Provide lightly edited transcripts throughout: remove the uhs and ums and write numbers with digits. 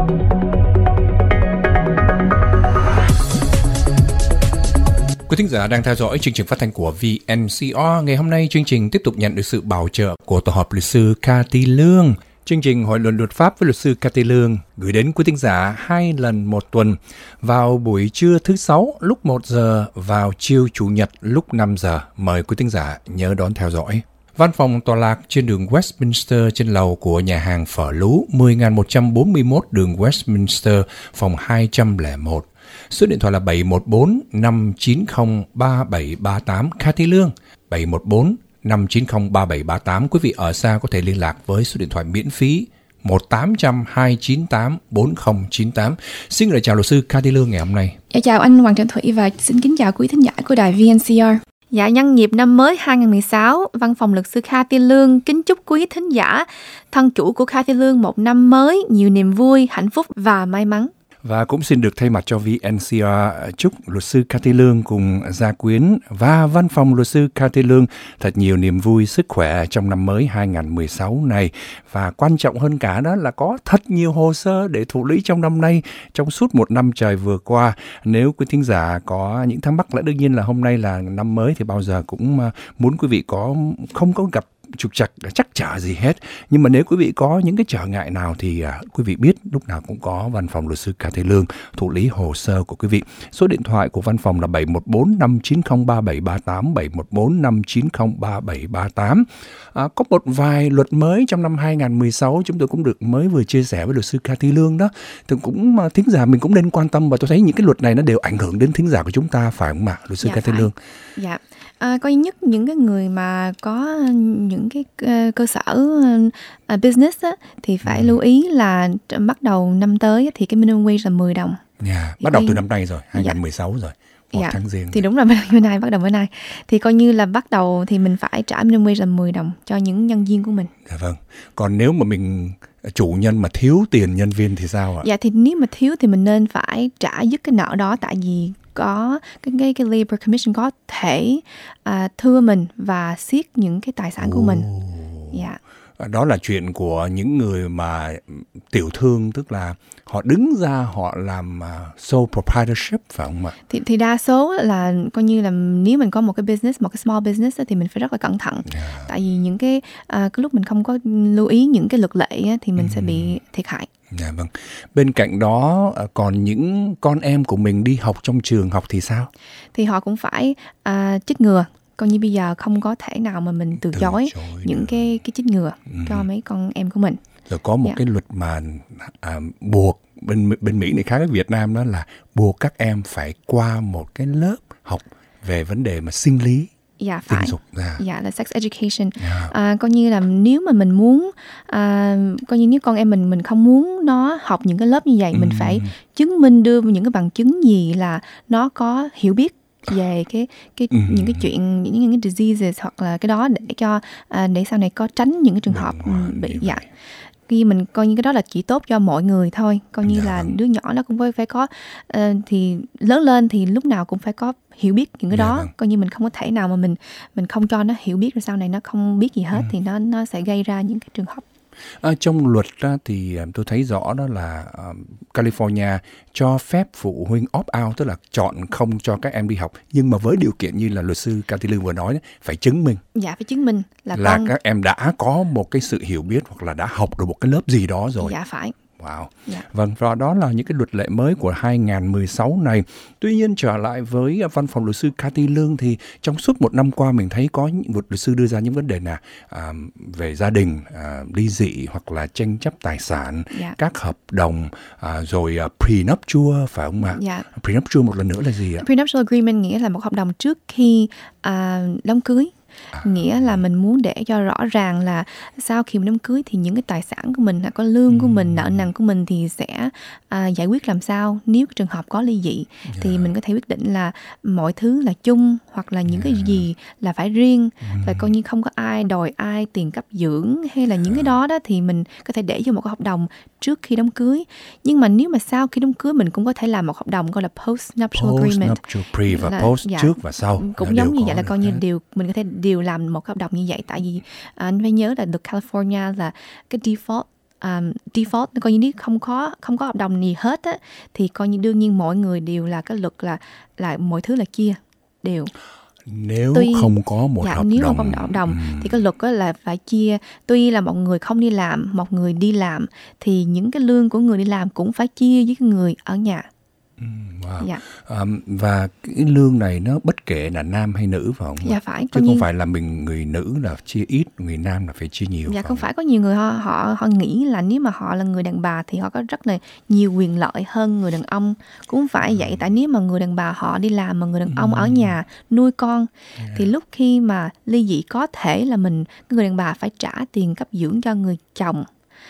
Quý thính giả đang theo dõi chương trình phát thanh của VNCR. Ngày hôm nay chương trình tiếp tục nhận được sự bảo trợ của tổ hợp luật sư Cathy Lương. Chương trình Hội luận luật pháp với luật sư Cathy Lương gửi đến quý thính giả 2 lần một tuần, vào buổi trưa thứ Sáu lúc 1 giờ, vào chiều Chủ nhật lúc 5 giờ. Mời quý thính giả nhớ đón theo dõi. Văn phòng tọa lạc trên đường Westminster trên lầu của nhà hàng phở Lú, 10.141 đường Westminster, phòng 201. Số điện thoại là 714-590-3738. Cathy Lương, 714-590-3738. Quý vị ở xa có thể liên lạc với số điện thoại miễn phí 1-800-298-4098. Xin lời chào luật sư Cathy Lương ngày hôm nay. Chào anh Hoàng Trần Thủy và xin kính chào quý thính giả của đài VNCR. Dạ, nhân dịp năm mới 2016, văn phòng luật sư Cathy Lương kính chúc quý thính giả, thân chủ của Cathy Lương một năm mới nhiều niềm vui, hạnh phúc và may mắn. Và cũng xin được thay mặt cho VNCR chúc luật sư Cathy Lương cùng gia quyến và văn phòng luật sư Cathy Lương thật nhiều niềm vui, sức khỏe trong năm mới 2016 này. Và quan trọng hơn cả đó là có thật nhiều hồ sơ để thụ lý trong năm nay, trong suốt một năm trời vừa qua. Nếu quý thính giả có những thắc mắc, là đương nhiên là hôm nay là năm mới thì bao giờ cũng muốn quý vị không có gặp trục trặc chắc chở gì hết. Nhưng mà nếu quý vị có những cái trở ngại nào thì quý vị biết lúc nào cũng có văn phòng luật sư Cathy Lương thụ lý hồ sơ của quý vị. Số điện thoại của văn phòng là 714-590-3738, 714-590-3738. Có một vài luật mới trong năm 2016 chúng tôi cũng mới vừa chia sẻ với luật sư Cathy Lương đó. Thì cũng thính giả mình cũng nên quan tâm, và tôi thấy những cái luật này nó đều ảnh hưởng đến thính giả của chúng ta, phải không ạ, luật sư Cathy Lương? Dạ. Coi nhất những cái người mà có những cái cơ sở business á, thì phải lưu ý là bắt đầu năm tới thì cái minimum wage là 10 đồng. Bắt đầu từ năm nay rồi, 2016 rồi. Tháng Giêng. Thì đúng là bắt đầu bữa nay. Thì coi như là bắt đầu thì mình phải trả minimum wage là 10 đồng cho những nhân viên của mình. Dạ vâng. Còn nếu mà mình chủ nhân mà thiếu tiền nhân viên thì sao ạ? Dạ, thì nếu mà thiếu thì mình nên phải trả dứt cái nợ đó, tại vì có cái Labor Commission có thể thưa mình và siết những cái tài sản của mình. Dạ. Đó là chuyện của những người mà tiểu thương, tức là họ đứng ra họ làm sole proprietorship, phải không ạ? Thì đa số là coi như là nếu mình có một cái business, một cái small business thì mình phải rất là cẩn thận. Tại vì những cái lúc mình không có lưu ý những cái luật lệ thì mình sẽ bị thiệt hại. Dạ vâng. Bên cạnh đó còn những con em của mình đi học trong trường học thì sao? Thì họ cũng phải chích ngừa. Coi như bây giờ không có thể nào mà mình từ chối những cái chích ngừa cho mấy con em của mình. Rồi có một cái luật mà buộc bên Mỹ này khác với Việt Nam, đó là buộc các em phải qua một cái lớp học về vấn đề mà sinh lý. Dạ, tình phải. dục. Dạ, là sex education. Coi như là nếu mà mình muốn coi như nếu con em mình không muốn nó học những cái lớp như vậy, mình phải chứng minh, đưa những cái bằng chứng gì là nó có hiểu biết về những cái chuyện, những cái diseases hoặc là cái đó, để sau này có tránh những cái trường hợp bị dạ. Khi mình coi như cái đó là chỉ tốt cho mọi người thôi, coi như là đứa nhỏ nó cũng phải có thì lớn lên thì lúc nào cũng phải có hiểu biết những cái đó. Coi như mình không có thể nào mà mình không cho nó hiểu biết, rồi sau này nó không biết gì hết thì nó sẽ gây ra những cái trường hợp. Trong luật thì tôi thấy rõ đó là California cho phép phụ huynh opt-out, tức là chọn không cho các em đi học, nhưng mà với điều kiện như là luật sư Cathy Lương vừa nói, phải chứng minh. Dạ, phải chứng minh là các em đã có một cái sự hiểu biết hoặc là đã học được một cái lớp gì đó rồi. Dạ, phải. Wow. Vâng, và đó là những cái luật lệ mới của 2016 này. Tuy nhiên trở lại với văn phòng luật sư Cathy Lương thì trong suốt một năm qua mình thấy có những luật sư đưa ra những vấn đề là về gia đình, ly dị hoặc là tranh chấp tài sản, các hợp đồng, rồi prenuptial, phải không ạ? Prenuptial một lần nữa là gì ạ? Prenuptial agreement nghĩa là một hợp đồng trước khi đám cưới. Nghĩa là mình muốn để cho rõ ràng là sau khi mình đám cưới thì những cái tài sản của mình, có lương của mình, nợ nần của mình thì sẽ giải quyết làm sao. Nếu trường hợp có ly dị thì mình có thể quyết định là mọi thứ là chung, hoặc là những cái gì là phải riêng, và coi như không có ai đòi ai tiền cấp dưỡng hay là những cái đó thì mình có thể để vô một cái hợp đồng trước khi đám cưới. Nhưng mà nếu mà sau khi đám cưới mình cũng có thể làm một hợp đồng gọi là post-nuptial agreement. Post-nuptial, pre và post, trước và sau. Cũng giống như vậy, là coi như mình có thể đều làm một hợp đồng như vậy. Tại vì anh phải nhớ là được California là cái default default, coi như nếu không có hợp đồng gì hết á, thì coi như đương nhiên mọi người đều là cái luật là mọi thứ là chia đều. Nếu không có một hợp nếu đồng, không có hợp đồng thì cái luật là phải chia. Tuy là một người không đi làm, một người đi làm, thì những cái lương của người đi làm cũng phải chia với cái người ở nhà. Wow. Dạ. Và cái lương này nó bất kể là nam hay nữ phải không? Dạ phải. Chứ không phải là mình người nữ là chia ít, người nam là phải chia nhiều. Dạ không phải, có nhiều người họ nghĩ là nếu mà họ là người đàn bà thì họ có rất là nhiều quyền lợi hơn người đàn ông. Cũng không phải vậy, tại nếu mà người đàn bà họ đi làm mà người đàn ông ở nhà nuôi con, thì lúc khi mà ly dị có thể là người đàn bà phải trả tiền cấp dưỡng cho người chồng,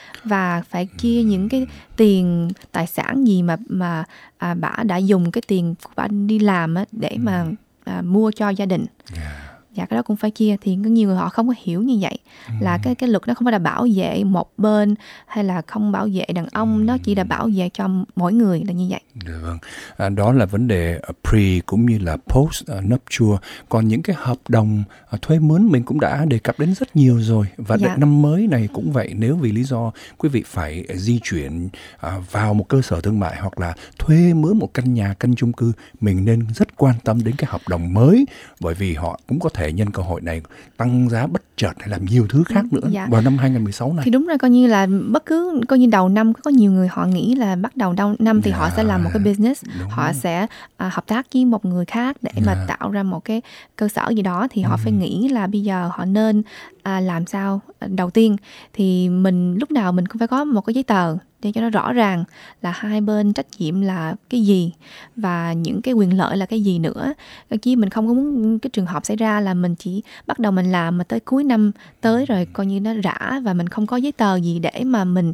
và phải chia những cái tiền tài sản gì mà bà đã dùng cái tiền của bà đi làm á, để mà mua cho gia đình. Dạ, cái đó cũng phải chia. Thì có nhiều người họ không có hiểu như vậy, là cái luật nó không phải là bảo vệ một bên hay là không bảo vệ đàn ông, nó chỉ là bảo vệ cho mỗi người, là như vậy. Vâng. Đó là vấn đề pre cũng như là post nuptial. Còn những cái hợp đồng thuê mướn mình cũng đã đề cập đến rất nhiều rồi. Và năm mới này cũng vậy. Nếu vì lý do quý vị phải di chuyển vào một cơ sở thương mại hoặc là thuê mướn một căn nhà, căn chung cư, mình nên rất quan tâm đến cái hợp đồng mới, bởi vì họ cũng có thể nhân cơ hội này tăng giá bất chợt hay làm nhiều thứ khác nữa vào năm 2016 này. Thì đúng là coi như là bất cứ coi như đầu năm có nhiều người họ nghĩ là bắt đầu năm thì họ sẽ làm một cái business, họ sẽ hợp tác với một người khác để mà tạo ra một cái cơ sở gì đó, thì họ phải nghĩ là bây giờ họ nên làm sao. Đầu tiên thì lúc nào mình cũng phải có một cái giấy tờ để cho nó rõ ràng là hai bên trách nhiệm là cái gì và những cái quyền lợi là cái gì nữa. Chứ mình không có muốn cái trường hợp xảy ra là mình chỉ bắt đầu mình làm mà tới cuối năm tới rồi coi như nó rã và mình không có giấy tờ gì để mà mình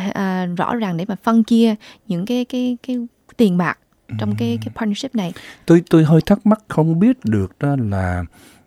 rõ ràng để mà phân chia những cái tiền bạc trong cái partnership này. Tôi hơi thắc mắc không biết được đó là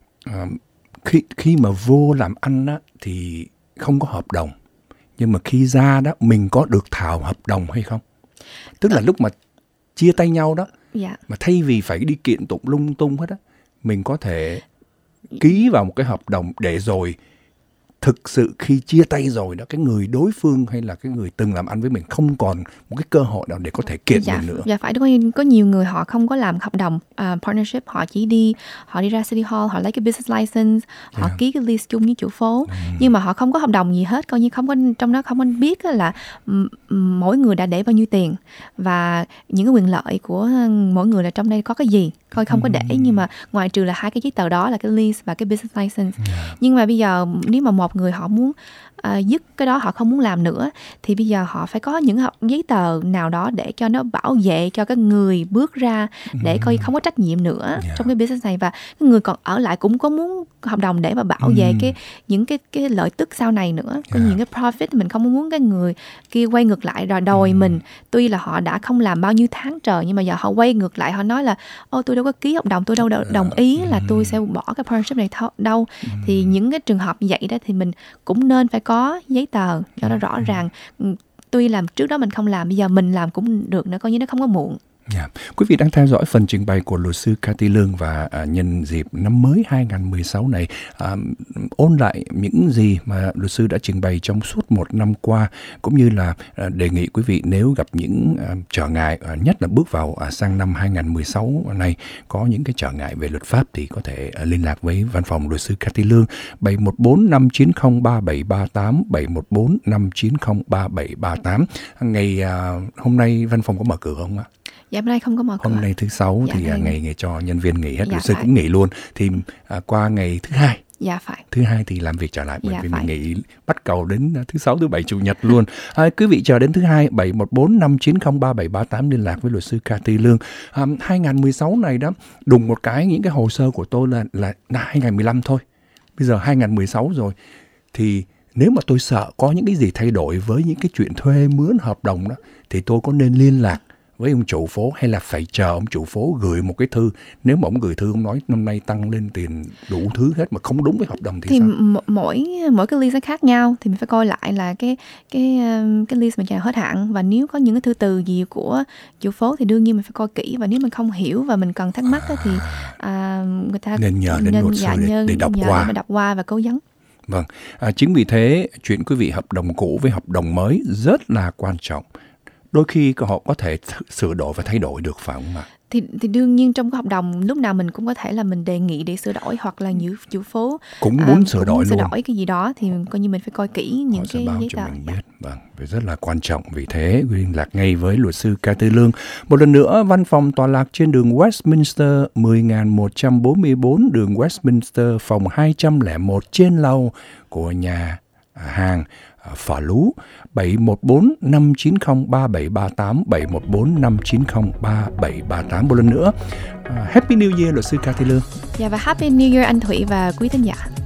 khi mà vô làm ăn á, thì không có hợp đồng, nhưng mà khi ra đó mình có được thảo hợp đồng hay không? Tức là lúc mà chia tay nhau đó, mà thay vì phải đi kiện tụng lung tung hết á, mình có thể ký vào một cái hợp đồng để rồi thực sự khi chia tay rồi đó, cái người đối phương hay là cái người từng làm ăn với mình không còn một cái cơ hội nào để có thể kiện mình nữa. Dạ phải, có nhiều người họ không có làm hợp đồng partnership, họ đi ra City Hall, họ lấy cái business license, họ ký cái lease chung với chủ phố, nhưng mà họ không có hợp đồng gì hết, coi như không có, trong đó không có biết là mỗi người đã để bao nhiêu tiền và những cái quyền lợi của mỗi người là trong đây có cái gì, coi không có để, nhưng mà ngoài trừ là hai cái giấy tờ đó là cái lease và cái business license. Nhưng mà bây giờ nếu mà một người họ muốn dứt cái đó, họ không muốn làm nữa, thì bây giờ họ phải có những giấy tờ nào đó để cho nó bảo vệ cho cái người bước ra, để coi không có trách nhiệm nữa trong cái business này, và cái người còn ở lại cũng có muốn hợp đồng để mà bảo vệ những cái lợi tức sau này nữa. Có những cái profit mình không muốn cái người kia quay ngược lại rồi đòi mình, tuy là họ đã không làm bao nhiêu tháng trời, nhưng mà giờ họ quay ngược lại, họ nói là tôi đâu có ký hợp đồng, tôi đâu đồng ý là tôi sẽ bỏ cái partnership này đâu. Thì những cái trường hợp như vậy đó thì mình cũng nên phải có giấy tờ cho nó rõ ràng. Tuy làm trước đó mình không làm, bây giờ mình làm cũng được nữa, coi như nó không có muộn. Quý vị đang theo dõi phần trình bày của luật sư Cathy Lương, và nhân dịp năm mới 2016 này, ôn lại những gì mà luật sư đã trình bày trong suốt một năm qua, cũng như là đề nghị quý vị nếu gặp những trở ngại, nhất là bước vào sang năm 2016 này, có những cái trở ngại về luật pháp thì có thể liên lạc với văn phòng luật sư Cathy Lương 714-590-3738, 714-590-3738. Ngày hôm nay văn phòng có mở cửa không ạ? Dạ, hôm nay không có mở cửa. Hôm nay thứ Sáu thì ngày cho nhân viên nghỉ hết, luật sư cũng nghỉ luôn. Thì qua ngày thứ Hai. Dạ phải. Thứ Hai thì làm việc trở lại, bởi vì mình nghỉ bắt cầu đến thứ Sáu, thứ Bảy, Chủ nhật luôn. Quý vị chờ đến thứ Hai, 714-590-3738 liên lạc với luật sư Cathy Lương. 2016 này đó, đùng một cái những cái hồ sơ của tôi là 2015 thôi. Bây giờ 2016 rồi. Thì nếu mà tôi sợ có những cái gì thay đổi với những cái chuyện thuê mướn hợp đồng đó, thì tôi có nên liên lạc với ông chủ phố hay là phải chờ ông chủ phố gửi một cái thư? Nếu mà ông gửi thư, ông nói năm nay tăng lên tiền đủ thứ hết mà không đúng với hợp đồng thì sao? mỗi cái lease nó khác nhau, thì mình phải coi lại là cái lease mình hết hạn, và nếu có những cái thư từ gì của chủ phố thì đương nhiên mình phải coi kỹ, và nếu mình không hiểu và mình cần thắc mắc thì người ta nên nhờ đến luật sư để đọc qua và cố vấn. Vâng, chính vì thế chuyện quý vị hợp đồng cũ với hợp đồng mới rất là quan trọng. Đôi khi họ có thể sửa đổi và thay đổi được, phải không ạ? Thì đương nhiên trong cái hợp đồng lúc nào mình cũng có thể là mình đề nghị để sửa đổi, hoặc là những chủ phố cũng muốn sửa đổi sửa luôn. đổi cái gì đó thì coi như mình phải coi kỹ những cái giấy tờ. Mình biết. Vâng, rất là quan trọng. Vì thế liên lạc ngay với luật sư Cát Lương. Một lần nữa, văn phòng tọa lạc trên đường Westminster 10.144, đường Westminster, phòng 201, trên lầu của nhà hàng Phở Lú. 714-590-3738, 714-590-3738. Một lần nữa, Happy New Year luật sư Cát Lương. Dạ, và Happy New Year anh Thủy và quý thính giả.